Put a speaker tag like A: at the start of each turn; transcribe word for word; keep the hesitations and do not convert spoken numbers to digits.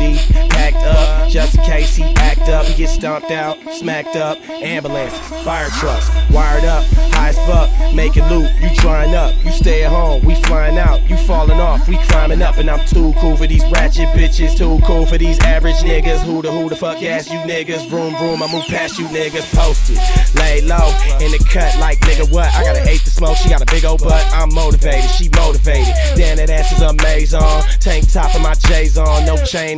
A: D packed up, just in case he act up. He get stomped out, smacked up. Ambulances, fire trucks, wired up, high as fuck. Make it loot, you drying up. You stay at home, we flying out. You falling off, we climbing up. And I'm too cool for these ratchet bitches, too cool for these average niggas. Who the who the fuck ass you niggas? Vroom vroom, I move past you niggas. Posted, lay low, in the cut like nigga what? I gotta hate the smoke, she got a big old butt. I'm motivated, she motivated. Damn, that ass is amazing. Tank top of my J's on, no chain.